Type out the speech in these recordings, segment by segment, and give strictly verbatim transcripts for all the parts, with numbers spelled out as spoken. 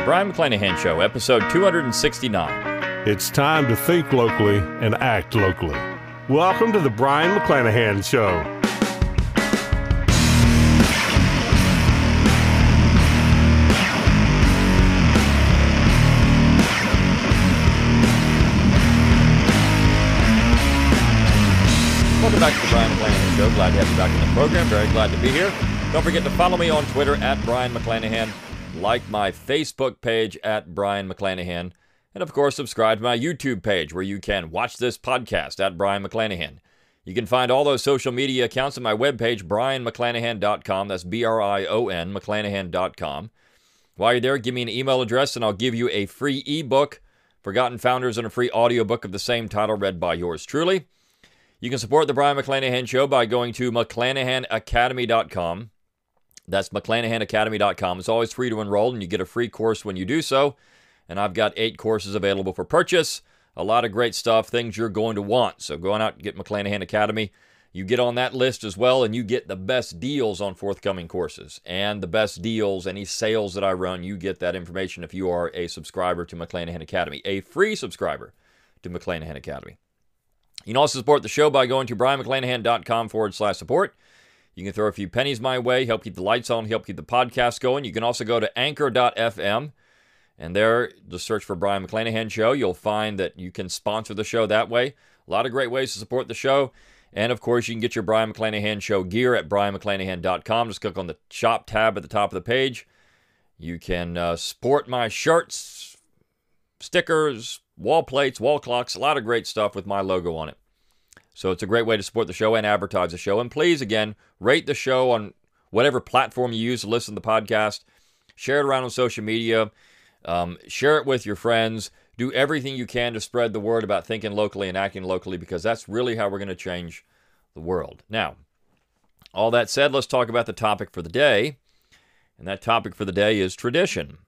Brion McClanahan Show, episode two hundred sixty-nine. It's time to think locally and act locally. Welcome to the Brion McClanahan Show. Welcome back to the Brion McClanahan Show. Glad to have you back in the program. Very glad to be here. Don't forget to follow me on Twitter at Brion McClanahan. Like my Facebook page at Brion McClanahan. And of course, subscribe to my YouTube page where you can watch this podcast at Brion McClanahan. You can find all those social media accounts on my webpage, brion mcclanahan dot com. That's B R I O N, mcclanahan dot com. While you're there, give me an email address and I'll give you a free ebook, Forgotten Founders, and a free audiobook of the same title read by yours truly. You can support the Brion McClanahan Show by going to mcclanahan academy dot com. That's mcclanahan academy dot com. It's always free to enroll, and you get a free course when you do so. And I've got eight courses available for purchase. A lot of great stuff, things you're going to want. So go on out and get McClanahan Academy. You get on that list as well, and you get the best deals on forthcoming courses. And the best deals, any sales that I run, you get that information if you are a subscriber to McClanahan Academy, a free subscriber to McClanahan Academy. You can also support the show by going to brion mcclanahan dot com forward slash support. You can throw a few pennies my way, help keep the lights on, help keep the podcast going. You can also go to anchor dot f m, and there, just search for Brion McClanahan Show. You'll find that you can sponsor the show that way. A lot of great ways to support the show. And, of course, you can get your Brion McClanahan Show gear at brion mcclanahan dot com. Just click on the shop tab at the top of the page. You can uh, sport my shirts, stickers, wall plates, wall clocks, a lot of great stuff with my logo on it. So it's a great way to support the show and advertise the show. And please, again, rate the show on whatever platform you use to listen to the podcast. Share it around on social media. Um, share it with your friends. Do everything you can to spread the word about thinking locally and acting locally, because that's really how we're going to change the world. Now, all that said, let's talk about the topic for the day. And that topic for the day is tradition.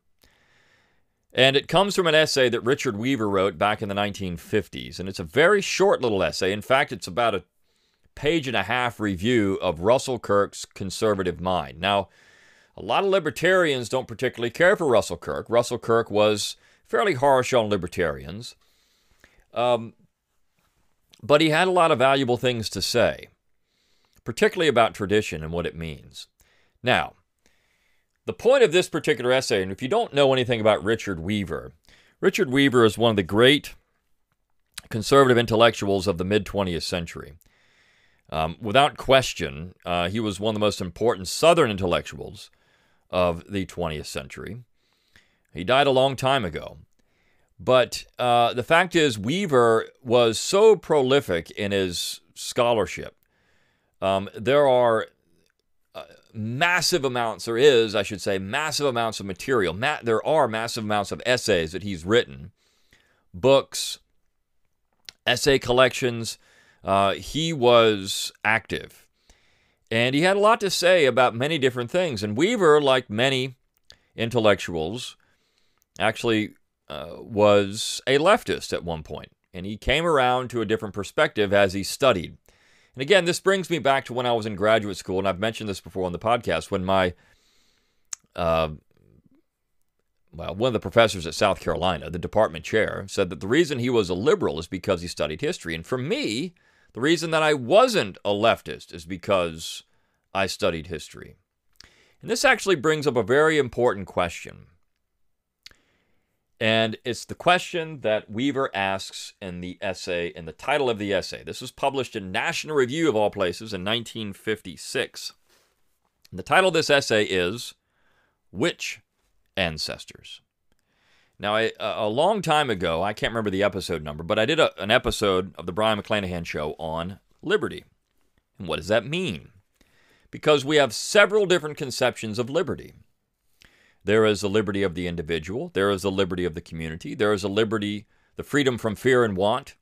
And it comes from an essay that Richard Weaver wrote back in the nineteen fifties. And it's a very short little essay. In fact, it's about a page and a half review of Russell Kirk's conservative mind. Now, a lot of libertarians don't particularly care for Russell Kirk. Russell Kirk was fairly harsh on libertarians. Um, but he had a lot of valuable things to say, particularly about tradition and what it means. Now, the point of this particular essay, and if you don't know anything about Richard Weaver, Richard Weaver is one of the great conservative intellectuals of the mid-twentieth century. Um, without question, uh, he was one of the most important Southern intellectuals of the twentieth century. He died a long time ago. But uh, the fact is, Weaver was so prolific in his scholarship. Um, there are uh, massive amounts, there is, I should say, massive amounts of material. Ma- there are massive amounts of essays that he's written, books, essay collections. Uh, he was active. And he had a lot to say about many different things. And Weaver, like many intellectuals, actually uh, was a leftist at one point. And he came around to a different perspective as he studied. And again, this brings me back to when I was in graduate school, and I've mentioned this before on the podcast, when my, uh, well, one of the professors at South Carolina, the department chair, said that the reason he was a liberal is because he studied history. And for me, the reason that I wasn't a leftist is because I studied history. And this actually brings up a very important question. And it's the question that Weaver asks in the essay, in the title of the essay. This was published in National Review, of all places, in nineteen fifty-six. And the title of this essay is, Which Ancestors? Now, a, a long time ago, I can't remember the episode number, but I did a, an episode of the Brion McClanahan Show on liberty. And what does that mean? Because we have several different conceptions of liberty. There is the liberty of the individual. There is the liberty of the community. There is a liberty, the freedom from fear and want.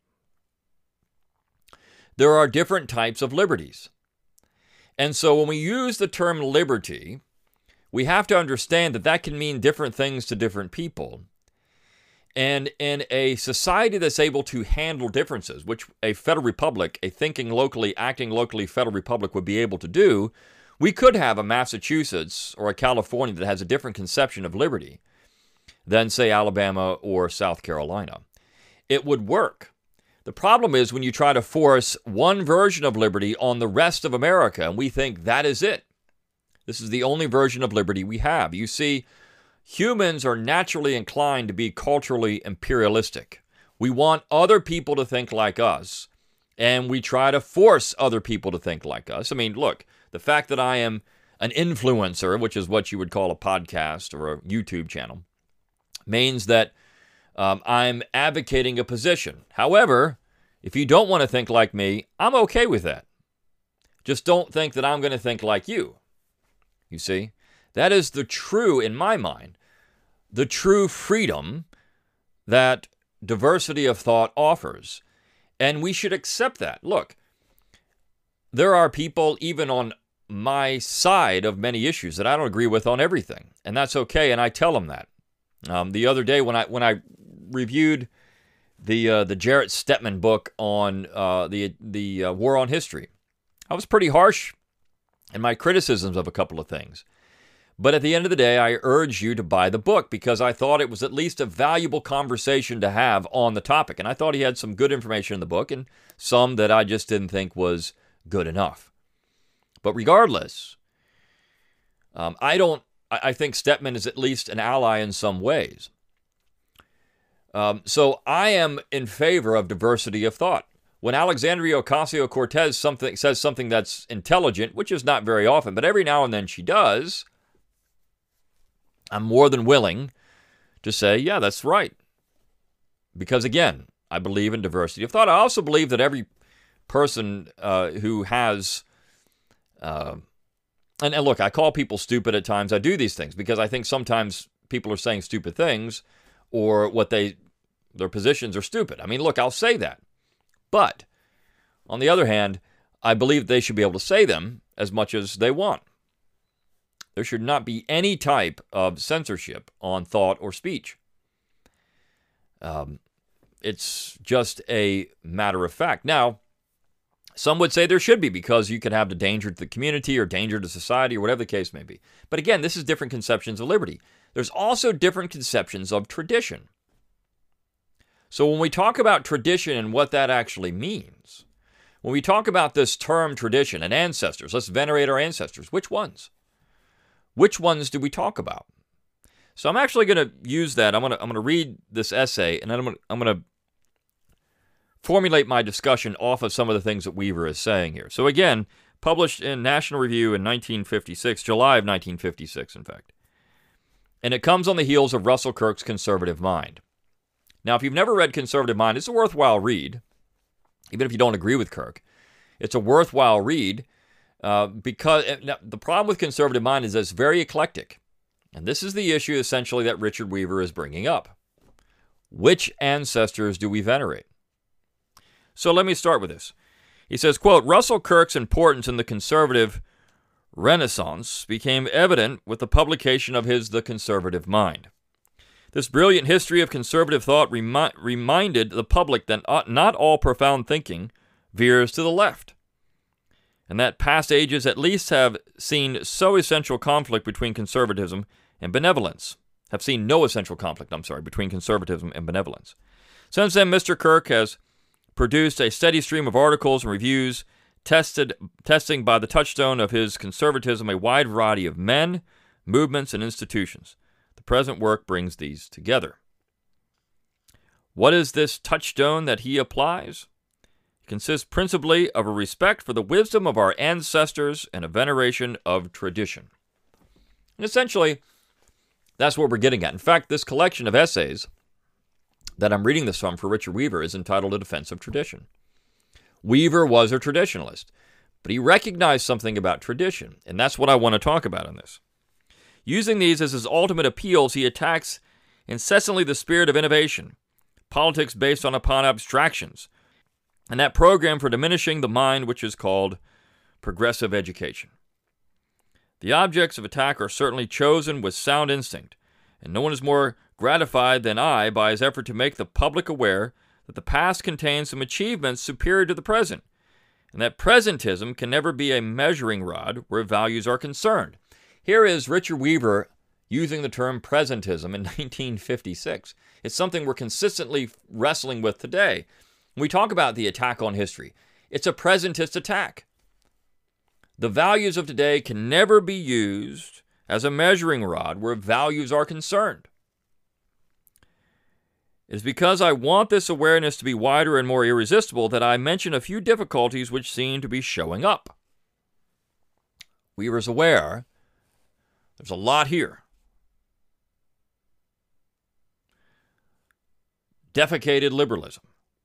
There are different types of liberties. And so when we use the term liberty, we have to understand that that can mean different things to different people. And in a society that's able to handle differences, which a federal republic, a thinking locally, acting locally federal republic would be able to do, we could have a Massachusetts or a California that has a different conception of liberty than, say, Alabama or South Carolina. It would work. The problem is when you try to force one version of liberty on the rest of America, and we think that is it. This is the only version of liberty we have. You see, humans are naturally inclined to be culturally imperialistic. We want other people to think like us, and we try to force other people to think like us. I mean, look, the fact that I am an influencer, which is what you would call a podcast or a YouTube channel, means that um, I'm advocating a position. However, if you don't want to think like me, I'm okay with that. Just don't think that I'm going to think like you. You see, that is the true, in my mind, the true freedom that diversity of thought offers. And we should accept that. Look, there are people even on my side of many issues that I don't agree with on everything. And that's okay, and I tell them that. Um, the other day when I when I reviewed the uh, the Jarrett Stepman book on uh, the, the uh, War on History, I was pretty harsh in my criticisms of a couple of things. But at the end of the day, I urge you to buy the book because I thought it was at least a valuable conversation to have on the topic. And I thought he had some good information in the book and some that I just didn't think was good enough. But regardless, um, I don't, I, I think Stepman is at least an ally in some ways. Um, so I am in favor of diversity of thought. When Alexandria Ocasio-Cortez something, says something that's intelligent, which is not very often, but every now and then she does, I'm more than willing to say, yeah, that's right. Because again, I believe in diversity of thought. I also believe that every person uh, who has, uh, and, and look, I call people stupid at times. I do these things because I think sometimes people are saying stupid things or what they, their positions are stupid. I mean, look, I'll say that. But on the other hand, I believe they should be able to say them as much as they want. There should not be any type of censorship on thought or speech. Um, it's just a matter of fact. Now, some would say there should be because you could have the danger to the community or danger to society or whatever the case may be. But again, this is different conceptions of liberty. There's also different conceptions of tradition. So when we talk about tradition and what that actually means, when we talk about this term tradition and ancestors, let's venerate our ancestors. Which ones? Which ones do we talk about? So I'm actually going to use that. I'm going to I'm going to read this essay, and then I'm going to, I'm going to formulate my discussion off of some of the things that Weaver is saying here. So again, published in National Review in nineteen fifty-six, July of nineteen fifty-six, in fact. And it comes on the heels of Russell Kirk's Conservative Mind. Now, if you've never read Conservative Mind, it's a worthwhile read, even if you don't agree with Kirk. It's a worthwhile read uh, because now, the problem with Conservative Mind is that it's very eclectic. And this is the issue, essentially, that Richard Weaver is bringing up. Which ancestors do we venerate? So let me start with this. He says, quote, Russell Kirk's importance in the conservative Renaissance became evident with the publication of his The Conservative Mind. This brilliant history of conservative thought remi- reminded the public that not all profound thinking veers to the left, and that past ages at least have seen so essential conflict between conservatism and benevolence, have seen no essential conflict, I'm sorry, between conservatism and benevolence. Since then, Mister Kirk has produced a steady stream of articles and reviews tested, testing by the touchstone of his conservatism a wide variety of men, movements, and institutions. The present work brings these together. What is this touchstone that he applies? It consists principally of a respect for the wisdom of our ancestors and a veneration of tradition. And essentially, that's what we're getting at. In fact, this collection of essays that I'm reading this from for Richard Weaver is entitled A Defense of Tradition. Weaver was a traditionalist, but he recognized something about tradition, and that's what I want to talk about in this. Using these as his ultimate appeals, he attacks incessantly the spirit of innovation, politics based on upon abstractions, and that program for diminishing the mind which is called progressive education. The objects of attack are certainly chosen with sound instinct, and no one is more gratified than I by his effort to make the public aware that the past contains some achievements superior to the present, and that presentism can never be a measuring rod where values are concerned. Here is Richard Weaver using the term presentism in nineteen fifty-six. It's something we're consistently wrestling with today. When we talk about the attack on history, it's a presentist attack. The values of today can never be used as a measuring rod where values are concerned. It is because I want this awareness to be wider and more irresistible that I mention a few difficulties which seem to be showing up. Weaver's aware there's a lot here. Defecated liberalism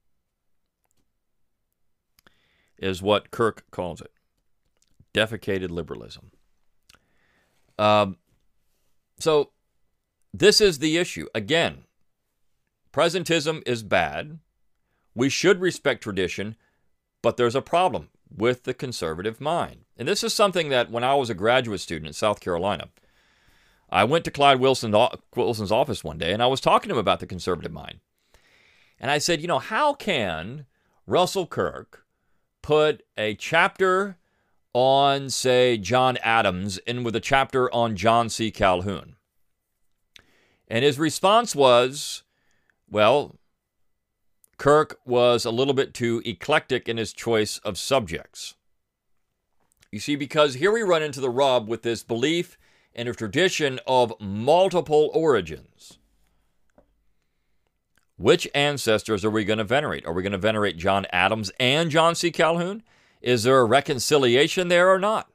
is what Kirk calls it. Defecated liberalism. Um, so this is the issue. Again, presentism is bad. We should respect tradition, but there's a problem with the conservative mind. And this is something that when I was a graduate student in South Carolina, I went to Clyde Wilson, Wilson's office one day, and I was talking to him about the conservative mind. And I said, you know, how can Russell Kirk put a chapter on, say, John Adams in with a chapter on John C. Calhoun? And his response was, well, Kirk was a little bit too eclectic in his choice of subjects. You see, because here we run into the rub with this belief in a tradition of multiple origins. Which ancestors are we going to venerate? Are we going to venerate John Adams and John C. Calhoun? Is there a reconciliation there or not?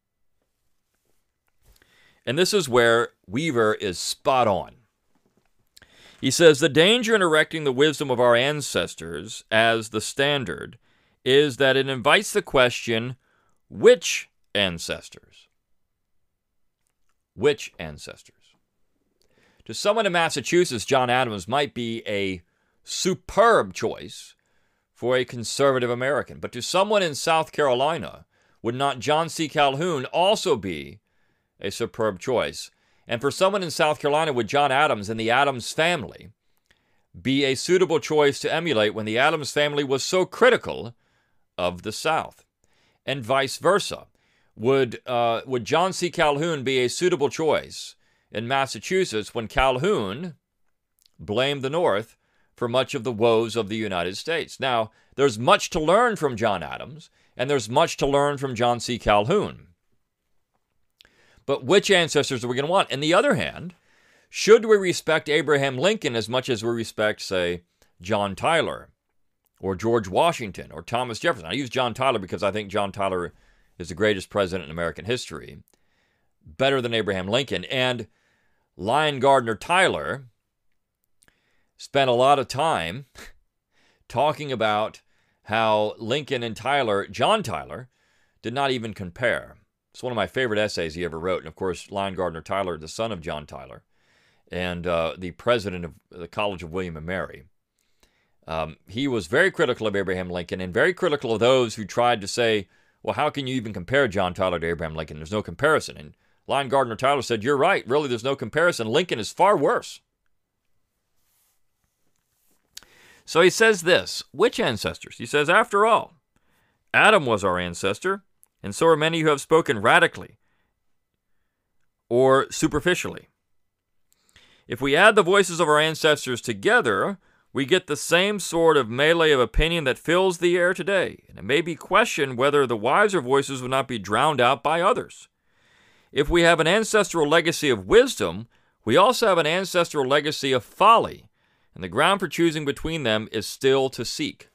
And this is where Weaver is spot on. He says, the danger in erecting the wisdom of our ancestors as the standard is that it invites the question, which ancestors? Which ancestors? To someone in Massachusetts, John Adams might be a superb choice for a conservative American. But to someone in South Carolina, would not John C. Calhoun also be a superb choice? And for someone in South Carolina, would John Adams and the Adams family be a suitable choice to emulate when the Adams family was so critical of the South? And vice versa. Would, uh, would John C. Calhoun be a suitable choice in Massachusetts when Calhoun blamed the North for much of the woes of the United States? Now, there's much to learn from John Adams, and there's much to learn from John C. Calhoun. But which ancestors are we going to want? On the other hand, should we respect Abraham Lincoln as much as we respect, say, John Tyler or George Washington or Thomas Jefferson? I use John Tyler because I think John Tyler is the greatest president in American history, better than Abraham Lincoln. And Lyon Gardner Tyler spent a lot of time talking about how Lincoln and Tyler, John Tyler, did not even compare. It's one of my favorite essays he ever wrote. And of course, Lyon Gardner Tyler, the son of John Tyler, and uh, the president of the College of William and Mary. Um, he was very critical of Abraham Lincoln and very critical of those who tried to say, well, how can you even compare John Tyler to Abraham Lincoln? There's no comparison. And Lyon Gardner Tyler said, you're right. Really, there's no comparison. Lincoln is far worse. So he says this, which ancestors? He says, after all, Adam was our ancestor, and so are many who have spoken radically or superficially. If we add the voices of our ancestors together, we get the same sort of melee of opinion that fills the air today, and it may be questioned whether the wiser voices will not be drowned out by others. If we have an ancestral legacy of wisdom, we also have an ancestral legacy of folly, and the ground for choosing between them is still to seek.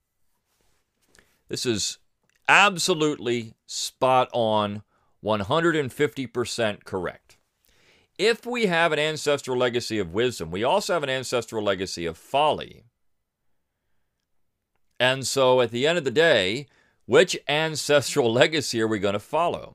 This is absolutely spot on, one hundred fifty percent correct. If we have an ancestral legacy of wisdom, we also have an ancestral legacy of folly. And so at the end of the day, which ancestral legacy are we going to follow?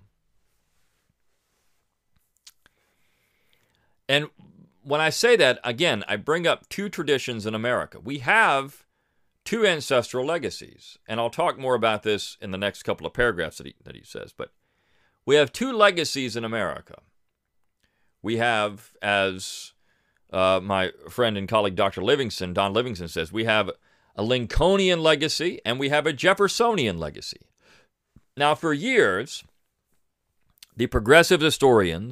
And when I say that, again, I bring up two traditions in America. We have two ancestral legacies, and I'll talk more about this in the next couple of paragraphs that he, that he says, but we have two legacies in America. We have, as uh, my friend and colleague Doctor Livingston, Don Livingston says, we have a Lincolnian legacy and we have a Jeffersonian legacy. Now, for years, the progressive historians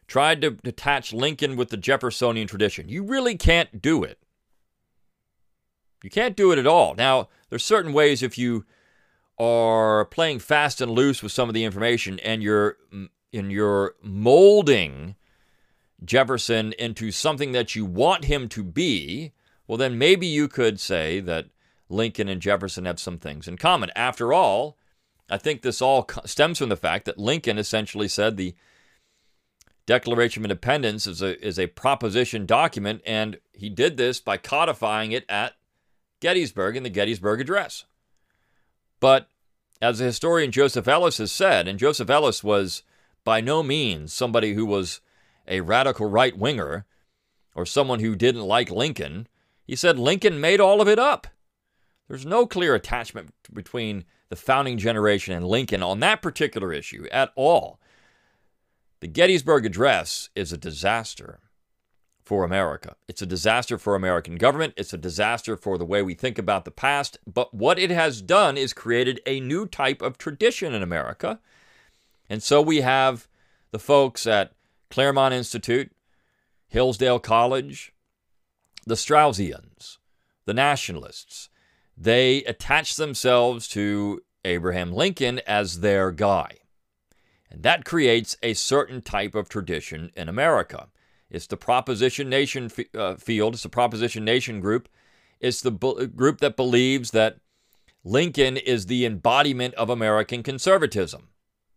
tried to attach Lincoln with the Jeffersonian tradition. You really can't do it. You can't do it at all. Now, there's certain ways if you are playing fast and loose with some of the information and you're, and you're molding Jefferson into something that you want him to be, well, then maybe you could say that Lincoln and Jefferson have some things in common. After all, I think this all stems from the fact that Lincoln essentially said the Declaration of Independence is a, is a proposition document, and he did this by codifying it at Gettysburg in the Gettysburg Address. But as the historian Joseph Ellis has said, and Joseph Ellis was by no means somebody who was a radical right-winger or someone who didn't like Lincoln, he said Lincoln made all of it up. There's no clear attachment between the founding generation and Lincoln on that particular issue at all. The Gettysburg Address is a disaster for America. It's a disaster for American government. It's a disaster for the way we think about the past. But what it has done is created a new type of tradition in America. And so we have the folks at Claremont Institute, Hillsdale College, the Straussians, the nationalists. They attach themselves to Abraham Lincoln as their guy. And that creates a certain type of tradition in America. It's the Proposition Nation uh, field. It's the Proposition Nation group. It's the bu- group that believes that Lincoln is the embodiment of American conservatism.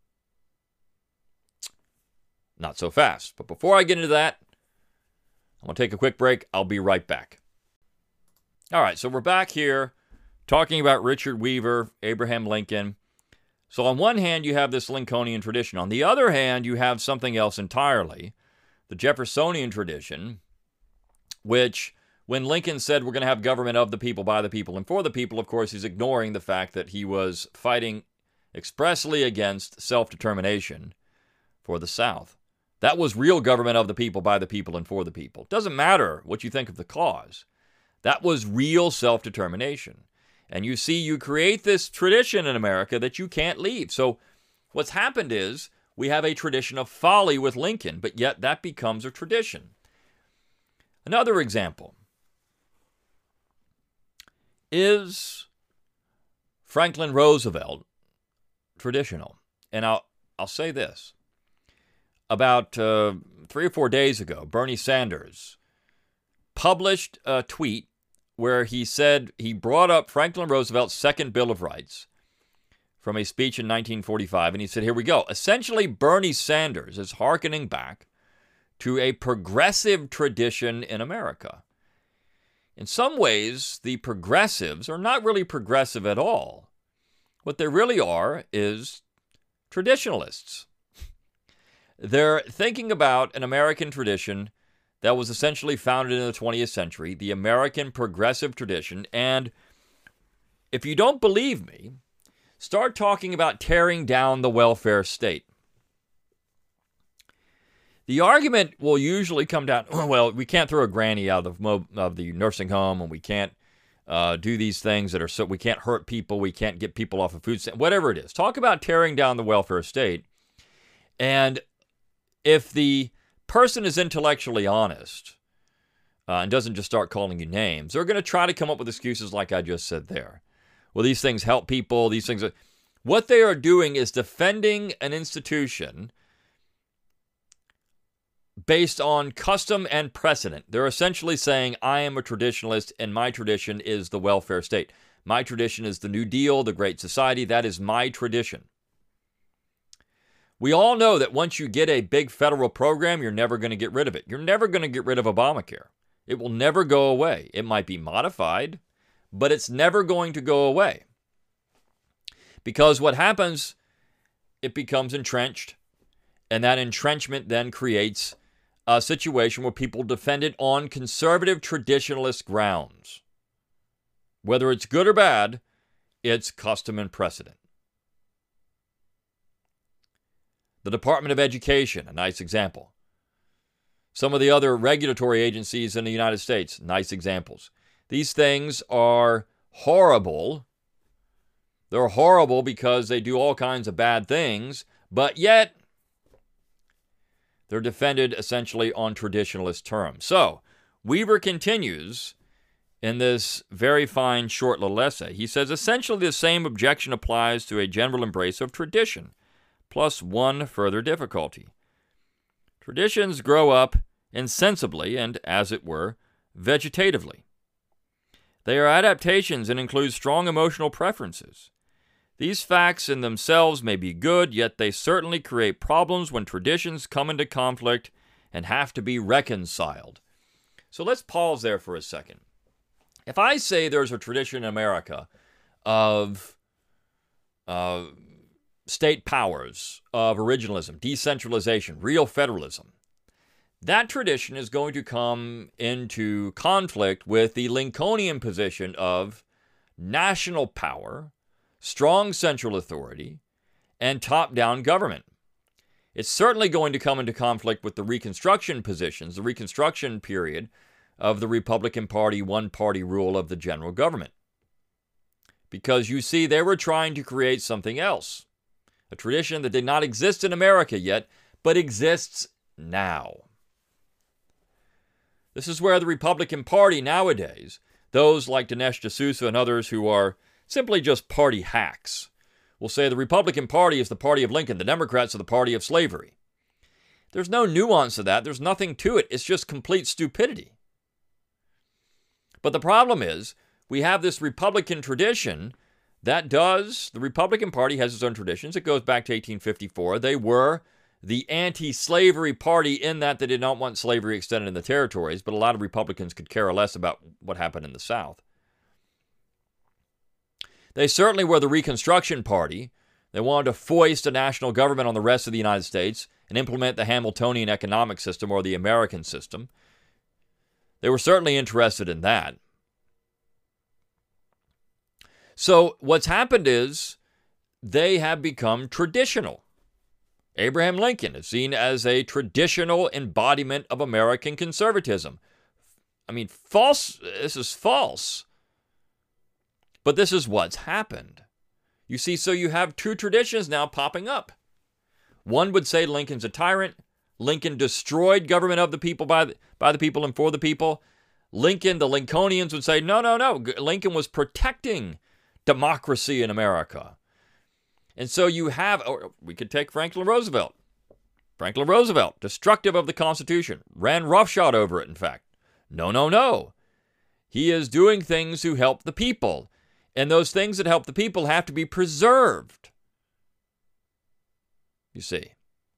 Not so fast. But before I get into that, I'm going to take a quick break. I'll be right back. All right, so we're back here talking about Richard Weaver, Abraham Lincoln. So on one hand, you have this Lincolnian tradition. On the other hand, you have something else entirely, the Jeffersonian tradition, which when Lincoln said we're going to have government of the people, by the people, and for the people, of course, he's ignoring the fact that he was fighting expressly against self-determination for the South. That was real government of the people, by the people, and for the people. Doesn't matter what you think of the cause. That was real self-determination. And you see, you create this tradition in America that you can't leave. So what's happened is we have a tradition of folly with Lincoln, but yet that becomes a tradition. Another example is Franklin Roosevelt traditional. And I'll, I'll say this. About uh, three or four days ago, Bernie Sanders published a tweet where he said he brought up Franklin Roosevelt's Second Bill of Rights from a speech in nineteen forty-five, and he said, here we go. Essentially, Bernie Sanders is hearkening back to a progressive tradition in America. In some ways, the progressives are not really progressive at all. What they really are is traditionalists. They're thinking about an American tradition that was essentially founded in the twentieth century, the American progressive tradition. And if you don't believe me, start talking about tearing down the welfare state. The argument will usually come down, well, we can't throw a granny out of the, of the nursing home, and we can't uh, do these things that are so, we can't hurt people, we can't get people off of food stamps, whatever it is. Talk about tearing down the welfare state. And if the person is intellectually honest uh, and doesn't just start calling you names, they're going to try to come up with excuses like I just said there. Well, these things help people. These things are... What they are doing is defending an institution based on custom and precedent. They're essentially saying, I am a traditionalist and my tradition is the welfare state. My tradition is the New Deal, the Great Society. That is my tradition. We all know that once you get a big federal program, you're never going to get rid of it. You're never going to get rid of Obamacare. It will never go away. It might be modified, but it's never going to go away. Because what happens, it becomes entrenched, and that entrenchment then creates a situation where people defend it on conservative traditionalist grounds. Whether it's good or bad, it's custom and precedent. The Department of Education, a nice example. Some of the other regulatory agencies in the United States, nice examples. These things are horrible. They're horrible because they do all kinds of bad things, but yet They're defended essentially on traditionalist terms. So, Weaver continues in this very fine short little essay. He says, essentially the same objection applies to a general embrace of tradition, plus one further difficulty. Traditions grow up insensibly and, as it were, vegetatively. They are adaptations and include strong emotional preferences. These facts in themselves may be good, yet they certainly create problems when traditions come into conflict and have to be reconciled. So let's pause there for a second. If I say there's a tradition in America of uh, state powers, of originalism, decentralization, real federalism, that tradition is going to come into conflict with the Lincolnian position of national power, strong central authority, and top-down government. It's certainly going to come into conflict with the Reconstruction positions, the Reconstruction period of the Republican Party, one-party rule of the general government. Because you see, they were trying to create something else, a tradition that did not exist in America yet, but exists now. This is where the Republican Party nowadays, those like Dinesh D'Souza and others who are simply just party hacks, will say the Republican Party is the party of Lincoln, the Democrats are the party of slavery. There's no nuance to that. There's nothing to it. It's just complete stupidity. But the problem is, we have this Republican tradition that does, the Republican Party has its own traditions. It goes back to eighteen fifty-four. They were the anti-slavery party in that they did not want slavery extended in the territories, but a lot of Republicans could care less about what happened in the South. They certainly were the Reconstruction Party. They wanted to foist a national government on the rest of the United States and implement the Hamiltonian economic system or the American system. They were certainly interested in that. So what's happened is they have become traditional. Abraham Lincoln is seen as a traditional embodiment of American conservatism. I mean, false. This is false. But this is what's happened. You see, so you have two traditions now popping up. One would say Lincoln's a tyrant. Lincoln destroyed government of the people by the, by the people and for the people. Lincoln, the Lincolnians would say, no, no, no. Lincoln was protecting democracy in America. And so you have, or we could take Franklin Roosevelt. Franklin Roosevelt, destructive of the Constitution, ran roughshod over it, in fact. No, no, no. He is doing things to help the people. And those things that help the people have to be preserved. You see.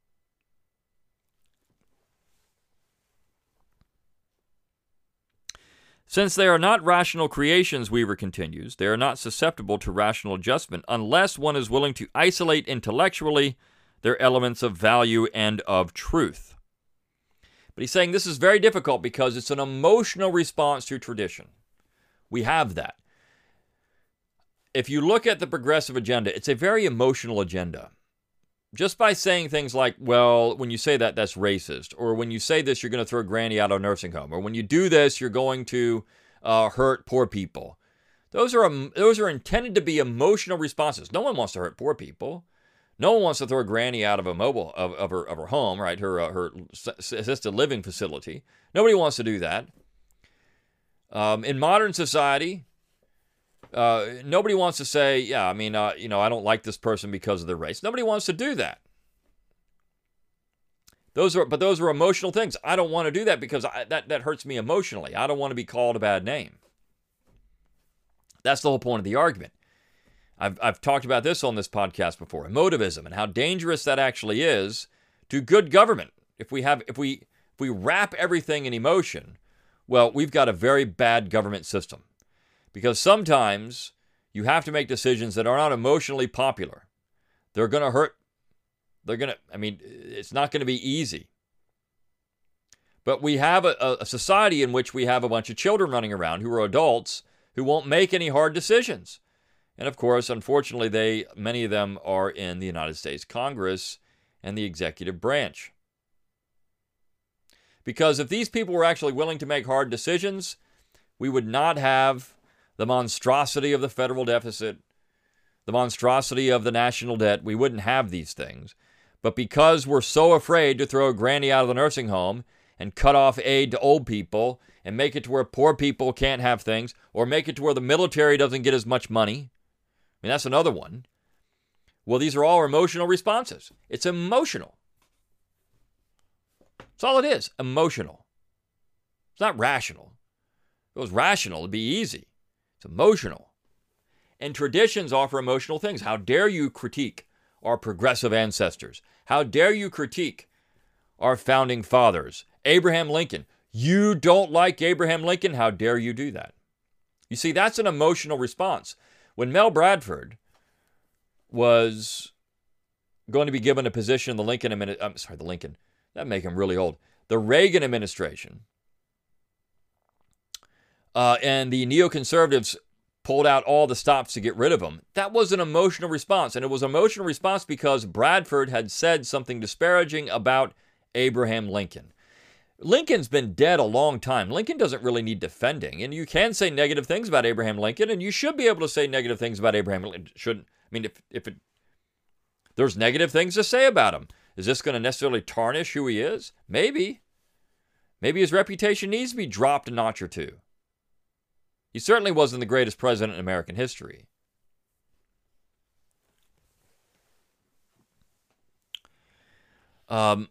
Since they are not rational creations, Weaver continues, they are not susceptible to rational adjustment unless one is willing to isolate intellectually their elements of value and of truth. But he's saying this is very difficult because it's an emotional response to tradition. We have that. If you look at the progressive agenda, it's a very emotional agenda. Just by saying things like, well, when you say that, that's racist. Or when you say this, you're going to throw Granny out of a nursing home. Or when you do this, you're going to uh, hurt poor people. Those are um, those are intended to be emotional responses. No one wants to hurt poor people. No one wants to throw Granny out of a mobile of, of her of her home, right? Her uh, her assisted living facility. Nobody wants to do that. Um, in modern society, Uh, nobody wants to say, yeah, I mean, uh, you know, I don't like this person because of their race. Nobody wants to do that. Those are, but those are emotional things. I don't want to do that because I, that, that hurts me emotionally. I don't want to be called a bad name. That's the whole point of the argument. I've, I've talked about this on this podcast before, emotivism and how dangerous that actually is to good government. If we have, if we, if we wrap everything in emotion, well, we've got a very bad government system. Because sometimes you have to make decisions that are not emotionally popular. They're going to hurt. They're going to, I mean, it's not going to be easy. But we have a, a society in which we have a bunch of children running around who are adults who won't make any hard decisions. And of course, unfortunately, they, many of them are in the United States Congress and the executive branch. Because if these people were actually willing to make hard decisions, we would not have the monstrosity of the federal deficit, the monstrosity of the national debt. We wouldn't have these things. But because we're so afraid to throw a granny out of the nursing home and cut off aid to old people and make it to where poor people can't have things, or make it to where the military doesn't get as much money, I mean, that's another one. Well, these are all emotional responses. It's emotional. That's all it is, emotional. It's not rational. If it was rational, it'd be easy. It's emotional. And traditions offer emotional things. How dare you critique our progressive ancestors? How dare you critique our founding fathers? Abraham Lincoln. You don't like Abraham Lincoln? How dare you do that? You see, that's an emotional response. When Mel Bradford was going to be given a position in the Lincoln administration, I'm sorry, the Lincoln, that'd make him really old, the Reagan administration, uh, and the neoconservatives pulled out all the stops to get rid of him, that was an emotional response. And it was an emotional response because Bradford had said something disparaging about Abraham Lincoln. Lincoln's been dead a long time. Lincoln doesn't really need defending. And you can say negative things about Abraham Lincoln, and you should be able to say negative things about Abraham Lincoln. Shouldn't, I mean, if, if it, there's negative things to say about him, is this going to necessarily tarnish who he is? Maybe. Maybe his reputation needs to be dropped a notch or two. He certainly wasn't the greatest president in American history. Um,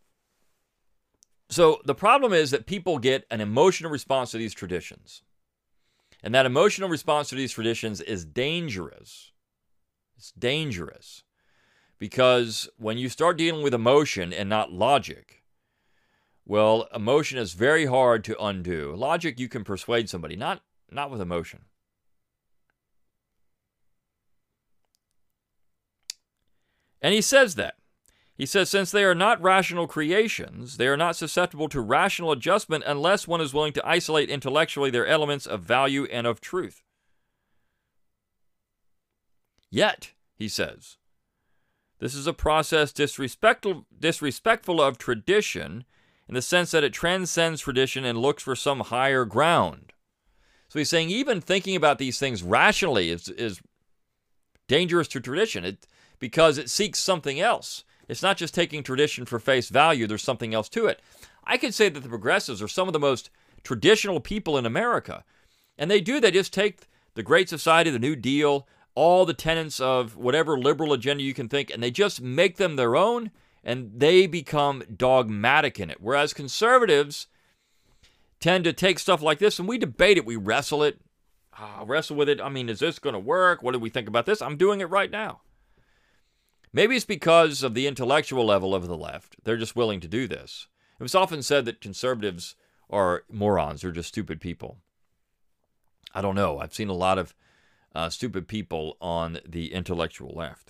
so the problem is that people get an emotional response to these traditions. And that emotional response to these traditions is dangerous. It's dangerous. Because when you start dealing with emotion and not logic, well, emotion is very hard to undo. Logic, you can persuade somebody, not Not with emotion. And he says that. He says, since they are not rational creations, they are not susceptible to rational adjustment unless one is willing to isolate intellectually their elements of value and of truth. Yet, he says, this is a process disrespectful, disrespectful of tradition in the sense that it transcends tradition and looks for some higher ground. So he's saying even thinking about these things rationally is, is dangerous to tradition it, because it seeks something else. It's not just taking tradition for face value. There's something else to it. I could say that the progressives are some of the most traditional people in America. And they do. They just take the Great Society, the New Deal, all the tenets of whatever liberal agenda you can think, and they just make them their own, and they become dogmatic in it. Whereas conservatives tend to take stuff like this, and we debate it, we wrestle it, uh, wrestle with it. I mean, is this going to work? What do we think about this? I'm doing it right now. Maybe it's because of the intellectual level of the left. They're just willing to do this. It was often said that conservatives are morons, they're just stupid people. I don't know. I've seen a lot of uh, stupid people on the intellectual left.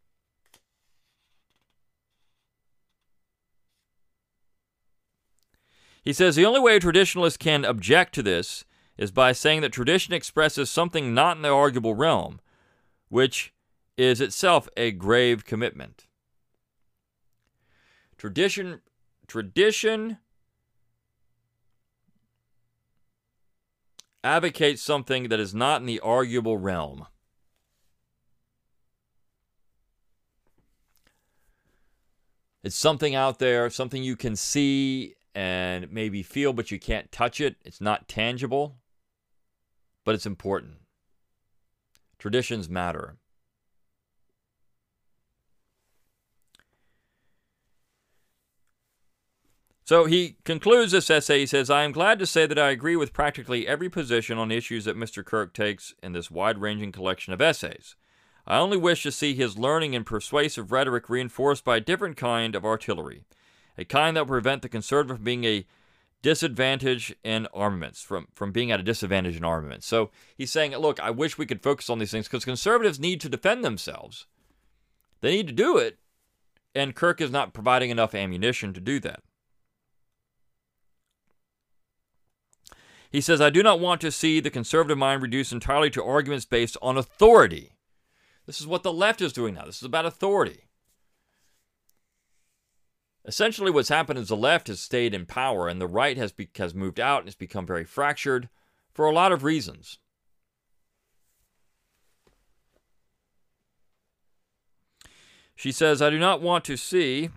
He says the only way a traditionalist can object to this is by saying that tradition expresses something not in the arguable realm, which is itself a grave commitment. Tradition, tradition advocates something that is not in the arguable realm. It's something out there, something you can see and maybe feel, but you can't touch it. It's not tangible, but it's important. Traditions matter. So he concludes this essay. He says, I am glad to say that I agree with practically every position on issues that Mister Kirk takes in this wide-ranging collection of essays. I only wish to see his learning and persuasive rhetoric reinforced by a different kind of artillery, a kind that will prevent the conservative from being a disadvantage in armaments, from, from being at a disadvantage in armaments. So he's saying, look, I wish we could focus on these things because conservatives need to defend themselves. They need to do it, and Kirk is not providing enough ammunition to do that. He says, I do not want to see the conservative mind reduced entirely to arguments based on authority. This is what the left is doing now. This is about authority. Essentially, what's happened is the left has stayed in power, and the right has, be- has moved out and has become very fractured for a lot of reasons. She says, I do not want to see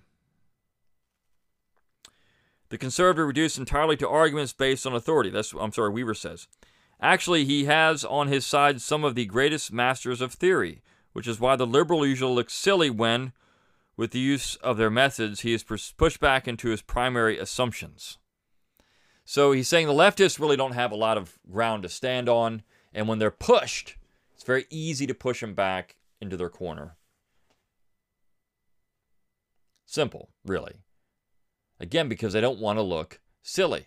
the conservative reduced entirely to arguments based on authority. That's, I'm sorry, Weaver says. Actually, he has on his side some of the greatest masters of theory, which is why the liberal usually looks silly when, with the use of their methods, he is pushed back into his primary assumptions. So he's saying the leftists really don't have a lot of ground to stand on, and when they're pushed, it's very easy to push them back into their corner. Simple, really. Again, because they don't want to look silly.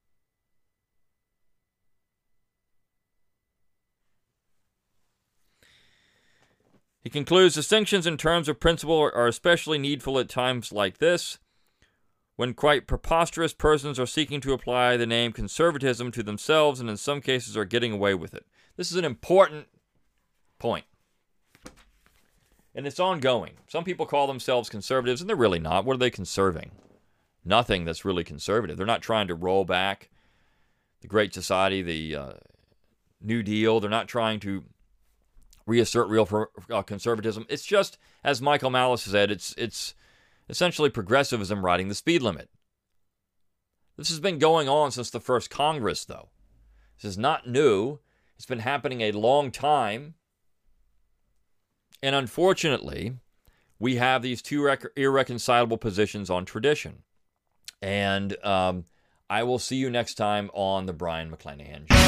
He concludes, distinctions in terms of principle are especially needful at times like this, when quite preposterous persons are seeking to apply the name conservatism to themselves and in some cases are getting away with it. This is an important point. And it's ongoing. Some people call themselves conservatives, and they're really not. What are they conserving? Nothing that's really conservative. They're not trying to roll back the Great Society, the uh, New Deal. They're not trying to reassert real uh, conservatism. It's just, as Michael Malice said, it's it's essentially progressivism riding the speed limit. This has been going on since the first Congress, though. This is not new. It's been happening a long time. And unfortunately, we have these two rec- irreconcilable positions on tradition. And um, I will see you next time on the Brion McClanahan Show.